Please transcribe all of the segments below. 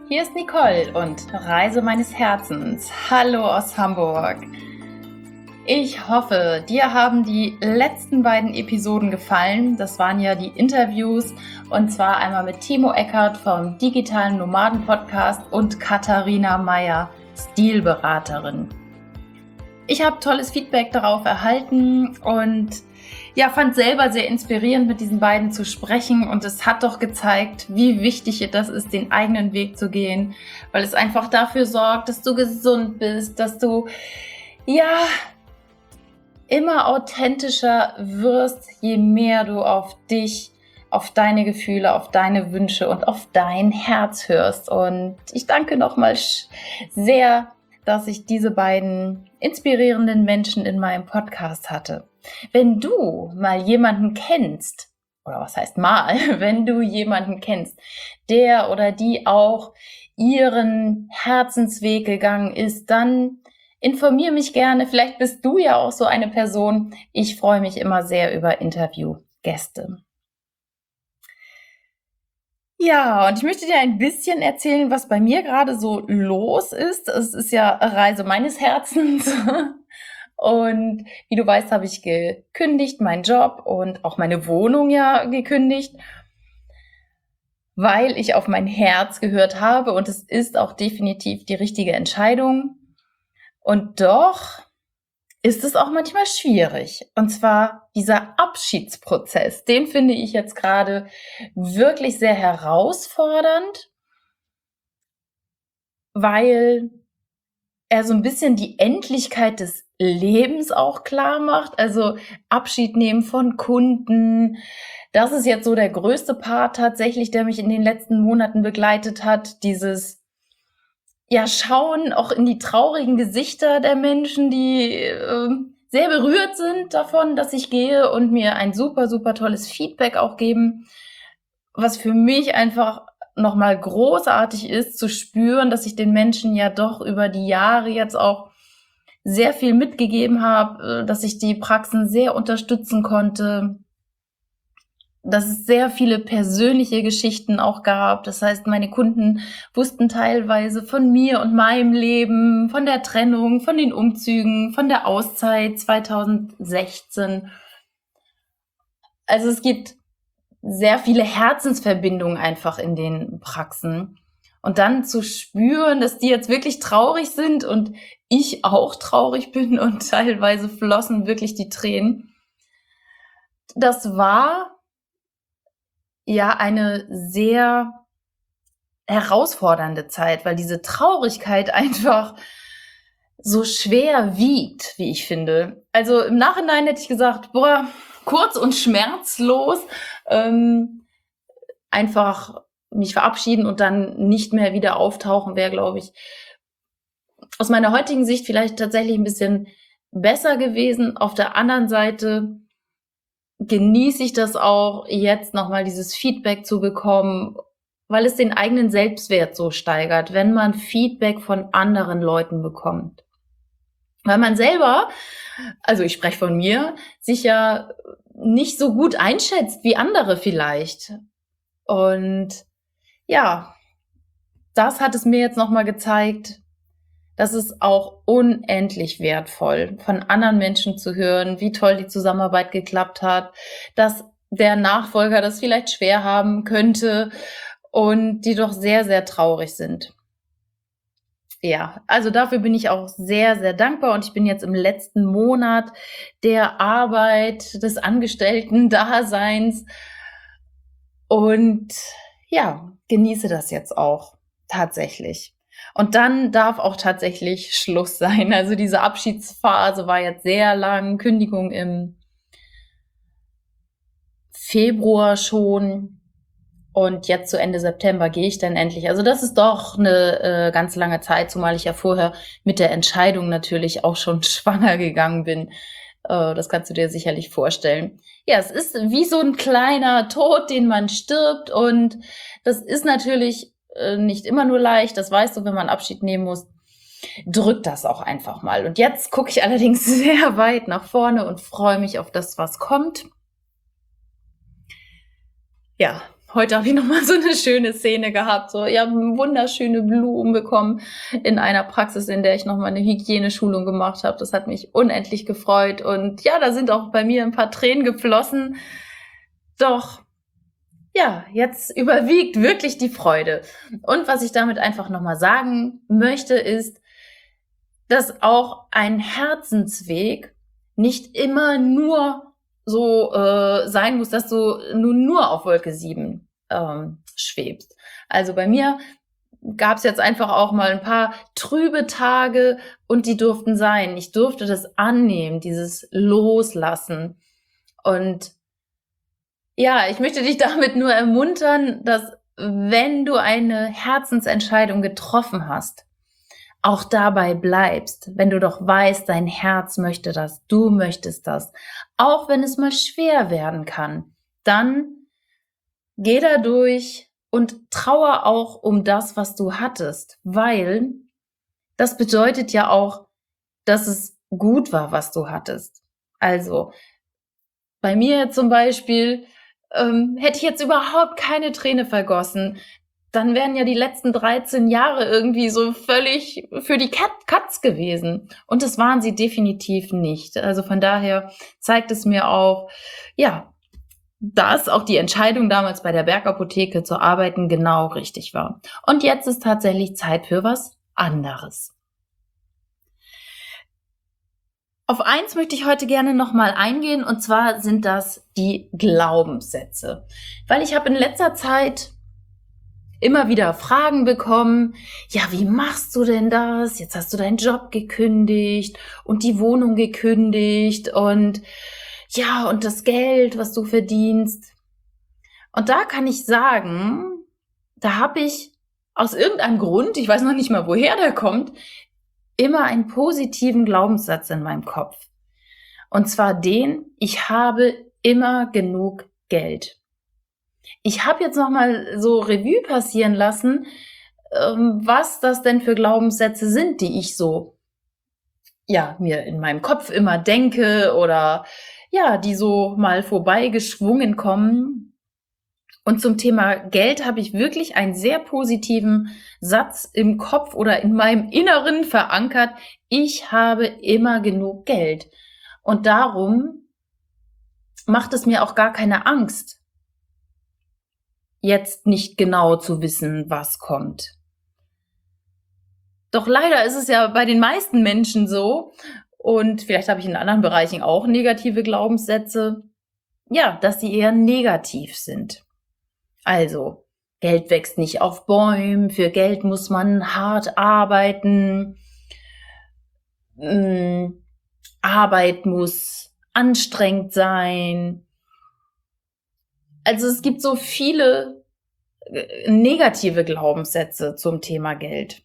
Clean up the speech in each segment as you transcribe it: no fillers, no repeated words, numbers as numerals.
Hier ist Nicole und Reise meines Herzens. Hallo aus Hamburg. Ich hoffe, dir haben die letzten beiden Episoden gefallen. Das waren ja die Interviews und zwar einmal mit Timo Eckert vom Digitalen Nomaden Podcast und Katharina Meyer, Stilberaterin. Ich habe tolles Feedback darauf erhalten und fand selber sehr inspirierend, mit diesen beiden zu sprechen, und es hat doch gezeigt, wie wichtig das ist, den eigenen Weg zu gehen, weil es einfach dafür sorgt, dass du gesund bist, dass du immer authentischer wirst, je mehr du auf dich, auf deine Gefühle, auf deine Wünsche und auf dein Herz hörst. Und ich danke nochmal sehr, dass ich diese beiden inspirierenden Menschen in meinem Podcast hatte. Wenn du mal jemanden kennst, oder was heißt mal, wenn du jemanden kennst, der oder die auch ihren Herzensweg gegangen ist, dann informiere mich gerne. Vielleicht bist du ja auch so eine Person. Ich freue mich immer sehr über Interviewgäste. Ja, und ich möchte dir ein bisschen erzählen, was bei mir gerade so los ist. Es ist ja Reise meines Herzens. Und wie du weißt, habe ich gekündigt, meinen Job und auch meine Wohnung gekündigt, weil ich auf mein Herz gehört habe, und es ist auch definitiv die richtige Entscheidung. Und doch ist es auch manchmal schwierig. Und zwar dieser Abschiedsprozess, den finde ich jetzt gerade wirklich sehr herausfordernd, weil er so ein bisschen die Endlichkeit des Lebens auch klar macht. Also Abschied nehmen von Kunden. Das ist jetzt so der größte Part tatsächlich, der mich in den letzten Monaten begleitet hat. Dieses Schauen auch in die traurigen Gesichter der Menschen, die sehr berührt sind davon, dass ich gehe, und mir ein super, super tolles Feedback auch geben, was für mich einfach nochmal großartig ist, zu spüren, dass ich den Menschen ja doch über die Jahre jetzt auch sehr viel mitgegeben habe, dass ich die Praxen sehr unterstützen konnte, dass es sehr viele persönliche Geschichten auch gab. Das heißt, meine Kunden wussten teilweise von mir und meinem Leben, von der Trennung, von den Umzügen, von der Auszeit 2016. Also es gibt sehr viele Herzensverbindungen einfach in den Praxen. Und dann zu spüren, dass die jetzt wirklich traurig sind und ich auch traurig bin und teilweise flossen wirklich die Tränen. Das war eine sehr herausfordernde Zeit, weil diese Traurigkeit einfach so schwer wiegt, wie ich finde. Also im Nachhinein hätte ich gesagt, kurz und schmerzlos, einfach mich verabschieden und dann nicht mehr wieder auftauchen, wäre, glaube ich, aus meiner heutigen Sicht vielleicht tatsächlich ein bisschen besser gewesen. Auf der anderen Seite genieße ich das auch, jetzt nochmal dieses Feedback zu bekommen, weil es den eigenen Selbstwert so steigert, wenn man Feedback von anderen Leuten bekommt. Weil man selber, also ich spreche von mir, sich ja nicht so gut einschätzt wie andere vielleicht. Und das hat es mir jetzt nochmal gezeigt, dass es auch unendlich wertvoll, von anderen Menschen zu hören, wie toll die Zusammenarbeit geklappt hat, dass der Nachfolger das vielleicht schwer haben könnte und die doch sehr, sehr traurig sind. Ja, also dafür bin ich auch sehr, sehr dankbar, und ich bin jetzt im letzten Monat der Arbeit, des Angestellten-Daseins und genieße das jetzt auch tatsächlich. Und dann darf auch tatsächlich Schluss sein. Also diese Abschiedsphase war jetzt sehr lang, Kündigung im Februar schon, und jetzt zu Ende September gehe ich dann endlich. Also das ist doch eine ganz lange Zeit, zumal ich ja vorher mit der Entscheidung natürlich auch schon schwanger gegangen bin. Das kannst du dir sicherlich vorstellen. Ja, es ist wie so ein kleiner Tod, den man stirbt, und das ist natürlich nicht immer nur leicht, das weißt du, wenn man Abschied nehmen muss, drückt das auch einfach mal. Und jetzt gucke ich allerdings sehr weit nach vorne und freue mich auf das, was kommt. Ja, heute habe ich noch mal so eine schöne Szene gehabt, so, ich habe wunderschöne Blumen bekommen in einer Praxis, in der ich noch mal 'ne Hygieneschulung gemacht habe. Das hat mich unendlich gefreut und ja, da sind auch bei mir ein paar Tränen geflossen. Doch ja, jetzt überwiegt wirklich die Freude. Und was ich damit einfach noch mal sagen möchte, ist, dass auch ein Herzensweg nicht immer nur so sein muss, dass du nur auf Wolke 7 schwebst. Also bei mir gab es jetzt einfach auch mal ein paar trübe Tage und die durften sein. Ich durfte das annehmen, dieses Loslassen. Und ja, ich möchte dich damit nur ermuntern, dass wenn du eine Herzensentscheidung getroffen hast, auch dabei bleibst, wenn du doch weißt, dein Herz möchte das, du möchtest das, auch wenn es mal schwer werden kann, dann geh da durch und trauer auch um das, was du hattest, weil das bedeutet ja auch, dass es gut war, was du hattest. Also bei mir zum Beispiel hätte ich jetzt überhaupt keine Träne vergossen, dann wären ja die letzten 13 Jahre irgendwie so völlig für die Katz gewesen. Und das waren sie definitiv nicht. Also von daher zeigt es mir auch, ja, dass auch die Entscheidung damals bei der Bergapotheke zu arbeiten genau richtig war. Und jetzt ist tatsächlich Zeit für was anderes. Auf eins möchte ich heute gerne nochmal eingehen, und zwar sind das die Glaubenssätze. Weil ich habe in letzter Zeit immer wieder Fragen bekommen, ja, wie machst du denn das? Jetzt hast du deinen Job gekündigt und die Wohnung gekündigt und ja, und das Geld, was du verdienst. Und da kann ich sagen, da habe ich aus irgendeinem Grund, ich weiß noch nicht mal, woher der kommt, immer einen positiven Glaubenssatz in meinem Kopf. Und zwar den, ich habe immer genug Geld. Ich habe jetzt noch mal so Revue passieren lassen, was das denn für Glaubenssätze sind, die ich so, ja, mir in meinem Kopf immer denke oder ja, die so mal vorbeigeschwungen kommen. Und zum Thema Geld habe ich wirklich einen sehr positiven Satz im Kopf oder in meinem Inneren verankert. Ich habe immer genug Geld. Und darum macht es mir auch gar keine Angst, jetzt nicht genau zu wissen, was kommt. Doch leider ist es ja bei den meisten Menschen so, und vielleicht habe ich in anderen Bereichen auch negative Glaubenssätze, ja, dass sie eher negativ sind. Also, Geld wächst nicht auf Bäumen, für Geld muss man hart arbeiten, Arbeit muss anstrengend sein. Also es gibt so viele negative Glaubenssätze zum Thema Geld.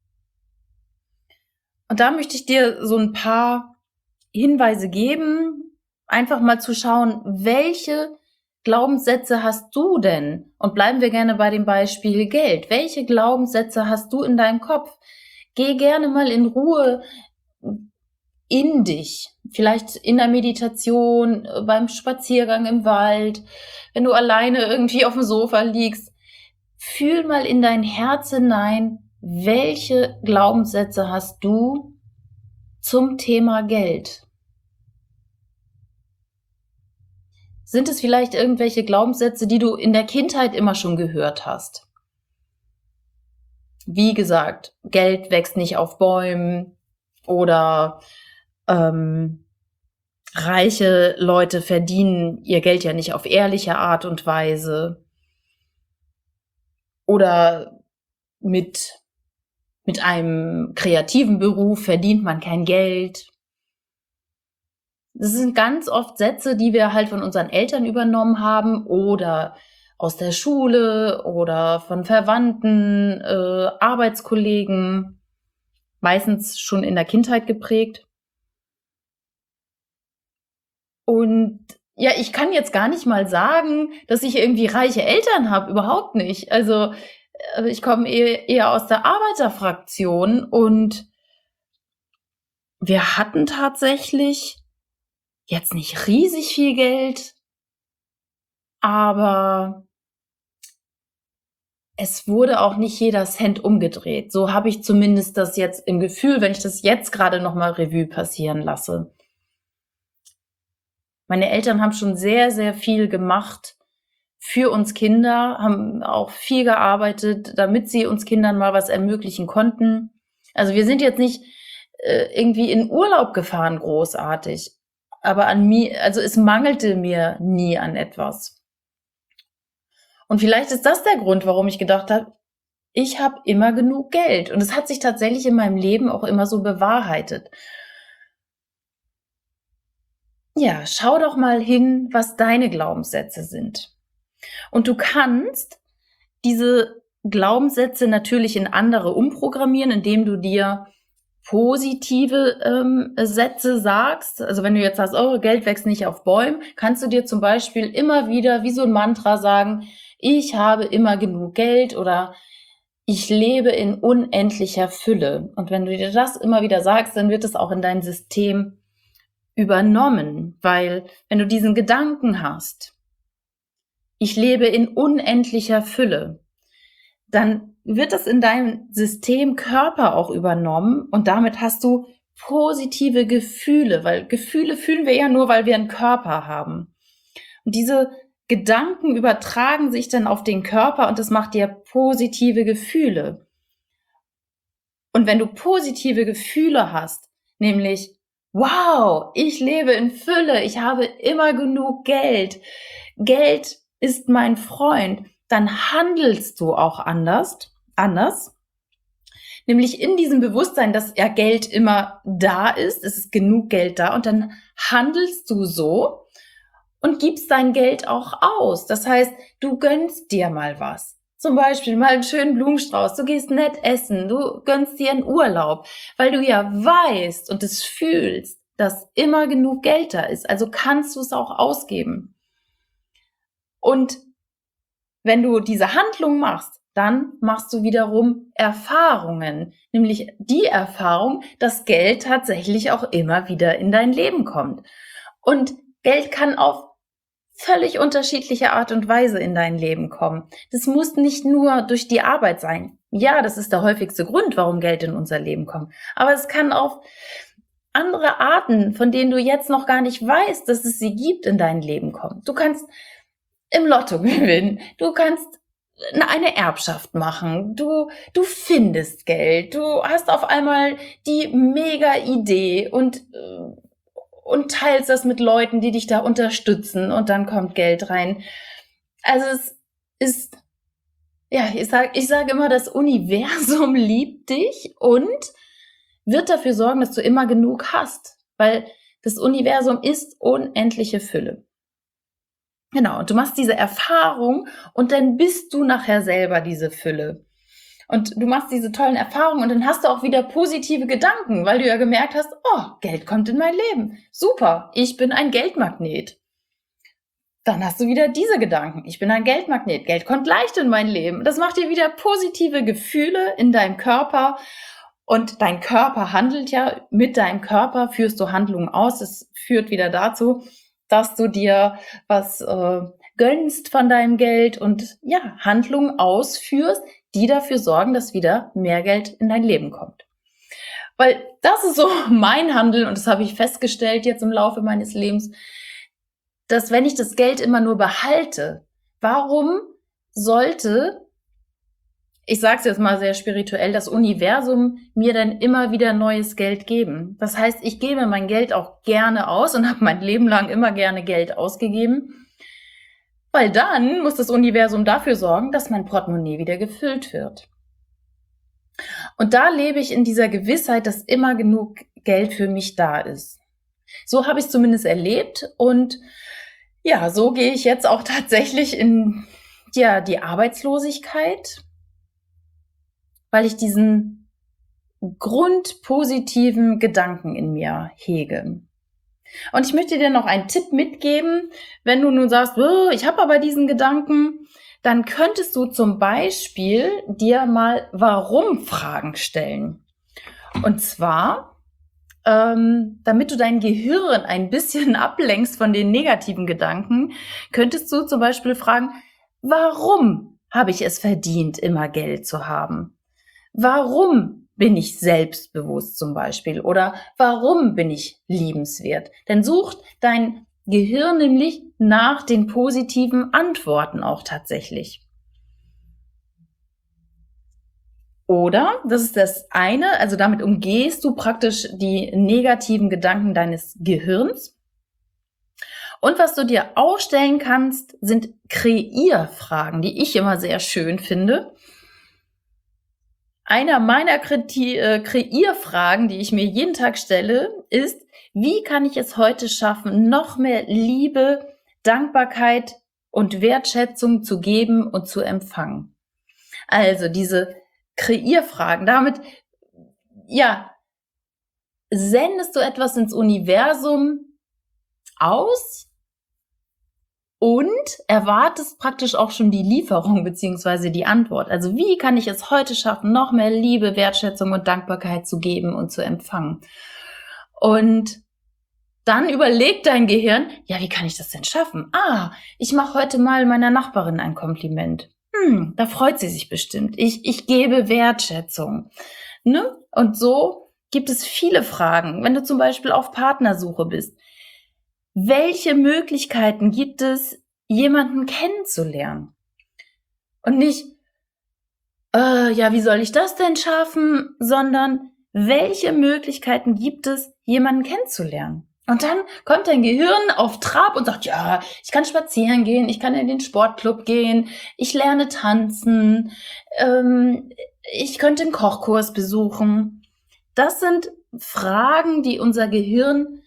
Und da möchte ich dir so ein paar Hinweise geben, einfach mal zu schauen, welche Glaubenssätze hast du denn? Und bleiben wir gerne bei dem Beispiel Geld. Welche Glaubenssätze hast du in deinem Kopf? Geh gerne mal in Ruhe in dich. Vielleicht in der Meditation, beim Spaziergang im Wald, wenn du alleine irgendwie auf dem Sofa liegst. Fühl mal in dein Herz hinein, welche Glaubenssätze hast du zum Thema Geld? Sind es vielleicht irgendwelche Glaubenssätze, die du in der Kindheit immer schon gehört hast? Wie gesagt, Geld wächst nicht auf Bäumen oder reiche Leute verdienen ihr Geld ja nicht auf ehrliche Art und Weise. Oder mit einem kreativen Beruf verdient man kein Geld. Das sind ganz oft Sätze, die wir halt von unseren Eltern übernommen haben oder aus der Schule oder von Verwandten, Arbeitskollegen, meistens schon in der Kindheit geprägt. Und ja, ich kann jetzt gar nicht mal sagen, dass ich irgendwie reiche Eltern habe, überhaupt nicht. Also ich komme eher aus der Arbeiterfraktion und wir hatten tatsächlich jetzt nicht riesig viel Geld, aber es wurde auch nicht jeder Cent umgedreht. So habe ich zumindest das jetzt im Gefühl, wenn ich das jetzt gerade noch mal Revue passieren lasse. Meine Eltern haben schon sehr, sehr viel gemacht für uns Kinder, haben auch viel gearbeitet, damit sie uns Kindern mal was ermöglichen konnten. Also wir sind jetzt nicht irgendwie in Urlaub gefahren, großartig. Aber also es mangelte mir nie an etwas. Und vielleicht ist das der Grund, warum ich gedacht habe, ich habe immer genug Geld. Und es hat sich tatsächlich in meinem Leben auch immer so bewahrheitet. Ja, schau doch mal hin, was deine Glaubenssätze sind. Und du kannst diese Glaubenssätze natürlich in andere umprogrammieren, indem du dir positive Sätze sagst. Also wenn du jetzt sagst, oh, Geld wächst nicht auf Bäumen, kannst du dir zum Beispiel immer wieder wie so ein Mantra sagen, ich habe immer genug Geld oder ich lebe in unendlicher Fülle. Und wenn du dir das immer wieder sagst, dann wird es auch in dein System übernommen, weil wenn du diesen Gedanken hast, ich lebe in unendlicher Fülle, dann wird das in deinem System Körper auch übernommen und damit hast du positive Gefühle, weil Gefühle fühlen wir ja nur, weil wir einen Körper haben. Und diese Gedanken übertragen sich dann auf den Körper und das macht dir positive Gefühle. Und wenn du positive Gefühle hast, nämlich, wow, ich lebe in Fülle, ich habe immer genug Geld, Geld ist mein Freund, dann handelst du auch anders, nämlich in diesem Bewusstsein, dass ja Geld immer da ist, es ist genug Geld da und dann handelst du so und gibst dein Geld auch aus. Das heißt, du gönnst dir mal was. Zum Beispiel mal einen schönen Blumenstrauß, du gehst nett essen, du gönnst dir einen Urlaub, weil du ja weißt und es fühlst, dass immer genug Geld da ist. Also kannst du es auch ausgeben. Und wenn du diese Handlung machst, dann machst du wiederum Erfahrungen, nämlich die Erfahrung, dass Geld tatsächlich auch immer wieder in dein Leben kommt. Und Geld kann auf völlig unterschiedliche Art und Weise in dein Leben kommen. Das muss nicht nur durch die Arbeit sein. Ja, das ist der häufigste Grund, warum Geld in unser Leben kommt. Aber es kann auf andere Arten, von denen du jetzt noch gar nicht weißt, dass es sie gibt, in dein Leben kommen. Du kannst im Lotto gewinnen, du kannst eine Erbschaft machen, du findest Geld, du hast auf einmal die mega Idee und teilst das mit Leuten, die dich da unterstützen und dann kommt Geld rein. Also es ist, ja, ich sage immer, das Universum liebt dich und wird dafür sorgen, dass du immer genug hast, weil das Universum ist unendliche Fülle. Genau, und du machst diese Erfahrung und dann bist du nachher selber diese Fülle. Und du machst diese tollen Erfahrungen und dann hast du auch wieder positive Gedanken, weil du ja gemerkt hast, oh, Geld kommt in mein Leben. Super, ich bin ein Geldmagnet. Dann hast du wieder diese Gedanken, ich bin ein Geldmagnet, Geld kommt leicht in mein Leben. Das macht dir wieder positive Gefühle in deinem Körper und dein Körper handelt ja, mit deinem Körper führst du Handlungen aus. Es führt wieder dazu, dass du dir was gönnst von deinem Geld und ja, Handlungen ausführst, die dafür sorgen, dass wieder mehr Geld in dein Leben kommt. Weil das ist so mein Handeln und das habe ich festgestellt jetzt im Laufe meines Lebens, dass wenn ich das Geld immer nur behalte, warum sollte, ich sage es jetzt mal sehr spirituell, das Universum mir dann immer wieder neues Geld geben? Das heißt, ich gebe mein Geld auch gerne aus und habe mein Leben lang immer gerne Geld ausgegeben, weil dann muss das Universum dafür sorgen, dass mein Portemonnaie wieder gefüllt wird. Und da lebe ich in dieser Gewissheit, dass immer genug Geld für mich da ist. So habe ich es zumindest erlebt und ja, so gehe ich jetzt auch tatsächlich in die Arbeitslosigkeit, weil ich diesen grundpositiven Gedanken in mir hege. Und ich möchte dir noch einen Tipp mitgeben, wenn du nun sagst, oh, ich habe aber diesen Gedanken, dann könntest du zum Beispiel dir mal Warum-Fragen stellen. Und zwar, damit du dein Gehirn ein bisschen ablenkst von den negativen Gedanken, könntest du zum Beispiel fragen, warum habe ich es verdient, immer Geld zu haben? Warum bin ich selbstbewusst zum Beispiel? Oder warum bin ich liebenswert? Denn sucht dein Gehirn nämlich nach den positiven Antworten auch tatsächlich. Oder, das ist das eine, also damit umgehst du praktisch die negativen Gedanken deines Gehirns. Und was du dir auch stellen kannst, sind Kreierfragen, die ich immer sehr schön finde. Einer meiner Kreierfragen, die ich mir jeden Tag stelle, ist, wie kann ich es heute schaffen, noch mehr Liebe, Dankbarkeit und Wertschätzung zu geben und zu empfangen? Also diese Kreierfragen, damit, ja, sendest du etwas ins Universum aus und erwartest praktisch auch schon die Lieferung beziehungsweise die Antwort. Also wie kann ich es heute schaffen, noch mehr Liebe, Wertschätzung und Dankbarkeit zu geben und zu empfangen? Und dann überlegt dein Gehirn, ja, wie kann ich das denn schaffen? Ich mache heute mal meiner Nachbarin ein Kompliment. Da freut sie sich bestimmt. Ich gebe Wertschätzung. Ne? Und so gibt es viele Fragen. Wenn du zum Beispiel auf Partnersuche bist, welche Möglichkeiten gibt es, jemanden kennenzulernen? Und nicht, wie soll ich das denn schaffen? Sondern, welche Möglichkeiten gibt es, jemanden kennenzulernen? Und dann kommt dein Gehirn auf Trab und sagt, ja, ich kann spazieren gehen, ich kann in den Sportclub gehen, ich lerne tanzen, ich könnte einen Kochkurs besuchen. Das sind Fragen, die unser Gehirn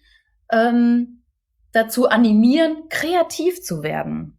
dazu animieren, kreativ zu werden.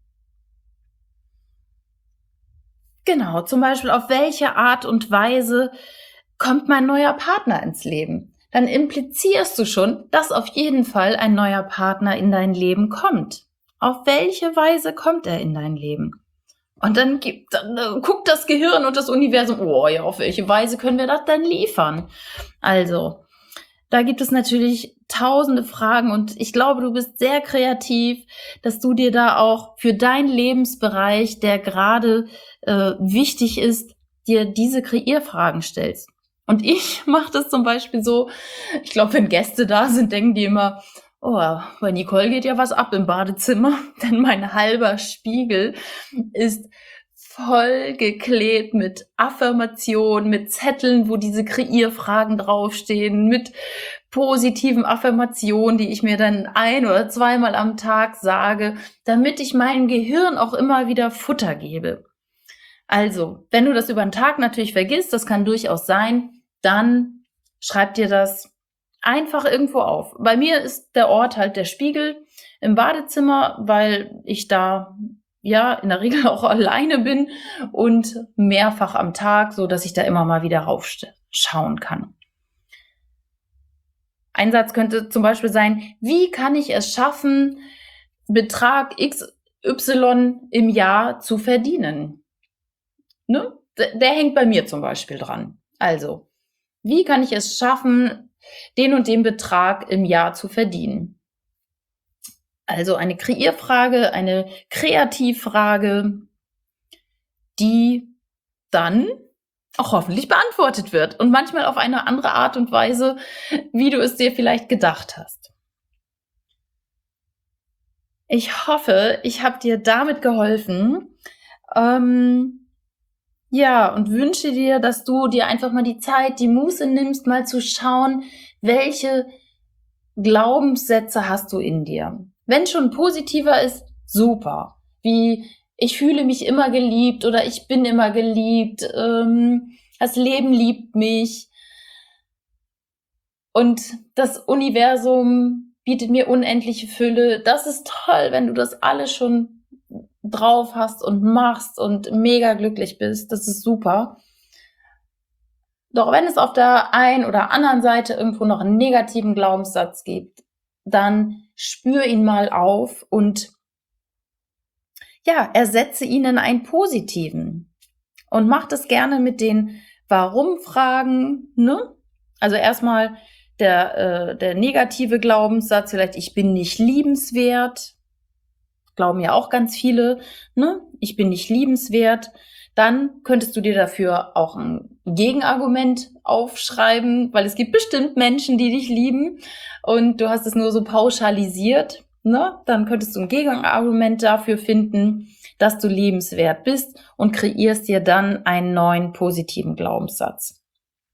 Genau, zum Beispiel, auf welche Art und Weise kommt mein neuer Partner ins Leben? Dann implizierst du schon, dass auf jeden Fall ein neuer Partner in dein Leben kommt. Auf welche Weise kommt er in dein Leben? Und dann guckt das Gehirn und das Universum, auf welche Weise können wir das denn liefern? Also, da gibt es natürlich tausende Fragen und ich glaube, du bist sehr kreativ, dass du dir da auch für deinen Lebensbereich, der gerade wichtig ist, dir diese Kreierfragen stellst. Und ich mache das zum Beispiel so, ich glaube, wenn Gäste da sind, denken die immer, bei Nicole geht ja was ab im Badezimmer, denn mein halber Spiegel ist voll geklebt mit Affirmationen, mit Zetteln, wo diese Kreierfragen draufstehen, mit positiven Affirmationen, die ich mir dann 1- oder 2-mal am Tag sage, damit ich meinem Gehirn auch immer wieder Futter gebe. Also, wenn du das über den Tag natürlich vergisst, das kann durchaus sein, dann schreib dir das einfach irgendwo auf. Bei mir ist der Ort halt der Spiegel im Badezimmer, weil ich da in der Regel auch alleine bin und mehrfach am Tag, so dass ich da immer mal wieder raufschauen kann. Ein Satz könnte zum Beispiel sein, wie kann ich es schaffen, Betrag XY im Jahr zu verdienen? Ne? Der hängt bei mir zum Beispiel dran. Also, wie kann ich es schaffen, den und den Betrag im Jahr zu verdienen? Also eine Kreierfrage, eine Kreativfrage, die dann auch hoffentlich beantwortet wird und manchmal auf eine andere Art und Weise, wie du es dir vielleicht gedacht hast. Ich hoffe, ich habe dir damit geholfen. Und wünsche dir, dass du dir einfach mal die Zeit, die Muße nimmst, mal zu schauen, welche Glaubenssätze hast du in dir. Wenn schon positiver ist, super. Wie, ich fühle mich immer geliebt oder ich bin immer geliebt, das Leben liebt mich und das Universum bietet mir unendliche Fülle. Das ist toll, wenn du das alles schon drauf hast und machst und mega glücklich bist. Das ist super. Doch wenn es auf der einen oder anderen Seite irgendwo noch einen negativen Glaubenssatz gibt, dann spür ihn mal auf und ersetze ihn in einen positiven. Und mach das gerne mit den Warum-Fragen, ne? Also erstmal der negative Glaubenssatz, vielleicht ich bin nicht liebenswert. Glauben ja auch ganz viele, ne? Ich bin nicht liebenswert. Dann könntest du dir dafür auch ein Gegenargument aufschreiben, weil es gibt bestimmt Menschen, die dich lieben und du hast es nur so pauschalisiert, ne? Dann könntest du ein Gegenargument dafür finden, dass du liebenswert bist und kreierst dir dann einen neuen positiven Glaubenssatz.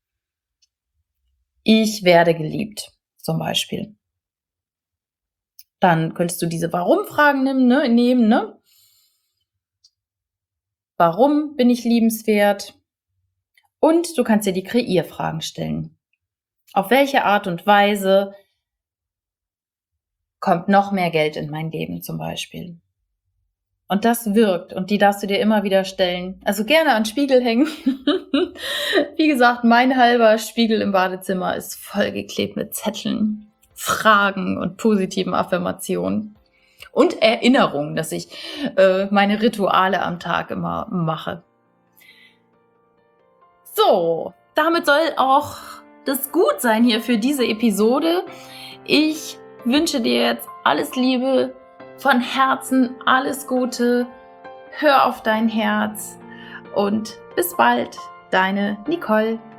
Ich werde geliebt, zum Beispiel. Dann könntest du diese Warum-Fragen nehmen, ne? Warum bin ich liebenswert? Und du kannst dir die Kreierfragen stellen. Auf welche Art und Weise kommt noch mehr Geld in mein Leben zum Beispiel? Und das wirkt und die darfst du dir immer wieder stellen. Also gerne an den Spiegel hängen. Wie gesagt, mein halber Spiegel im Badezimmer ist vollgeklebt mit Zetteln, Fragen und positiven Affirmationen. Und Erinnerungen, dass ich meine Rituale am Tag immer mache. So, damit soll auch das gut sein hier für diese Episode. Ich wünsche dir jetzt alles Liebe, von Herzen alles Gute. Hör auf dein Herz und bis bald, deine Nicole.